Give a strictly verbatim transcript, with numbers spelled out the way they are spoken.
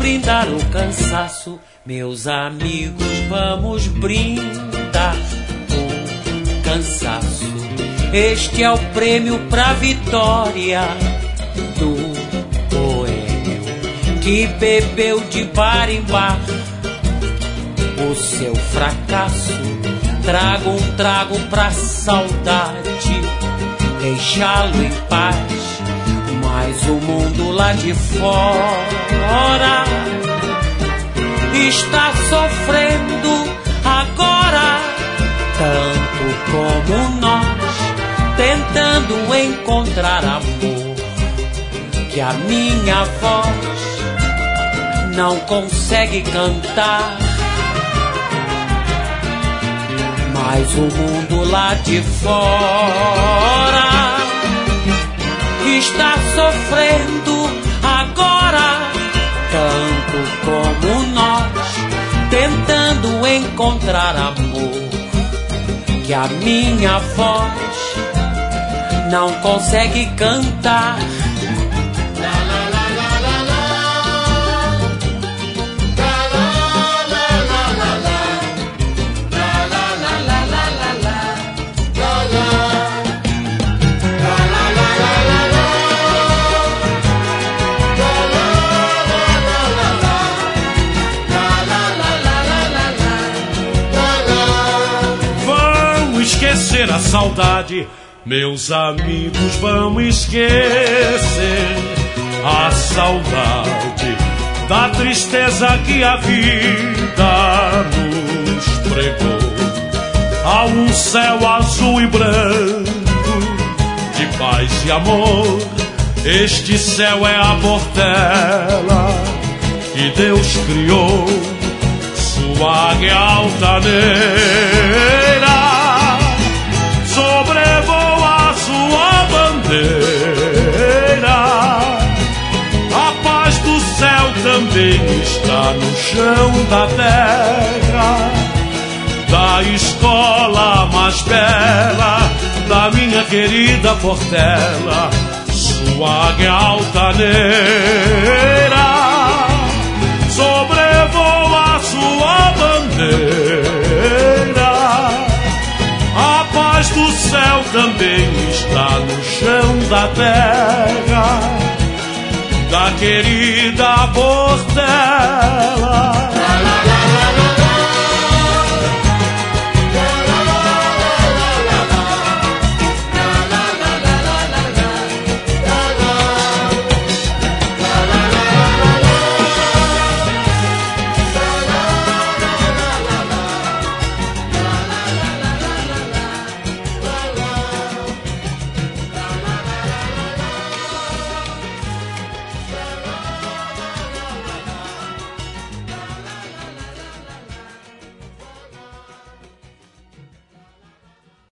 brindar o cansaço. Meus amigos, vamos brindar o cansaço. Este é o prêmio pra vitória do boêmio que bebeu de bar em bar o seu fracasso. Trago um trago pra saudade, deixá-lo em paz. Mas o mundo lá de fora está sofrendo agora, tanto como nós, tentando encontrar amor que a minha voz não consegue cantar. Mas o mundo lá de fora está sofrendo agora, tanto como nós, tentando encontrar amor que a minha voz não consegue cantar. Esquecer a saudade, meus amigos, vamos esquecer a saudade da tristeza que a vida nos pregou. Há um céu azul e branco de paz e amor. Este céu é a portela que Deus criou, sua águia altaneira sobrevoa sua bandeira. A paz do céu também está no chão da terra, da escola mais bela da minha querida Portela. Sua águia altaneira sobrevoa sua bandeira. A paz do céu também está no chão da terra, da querida Portela.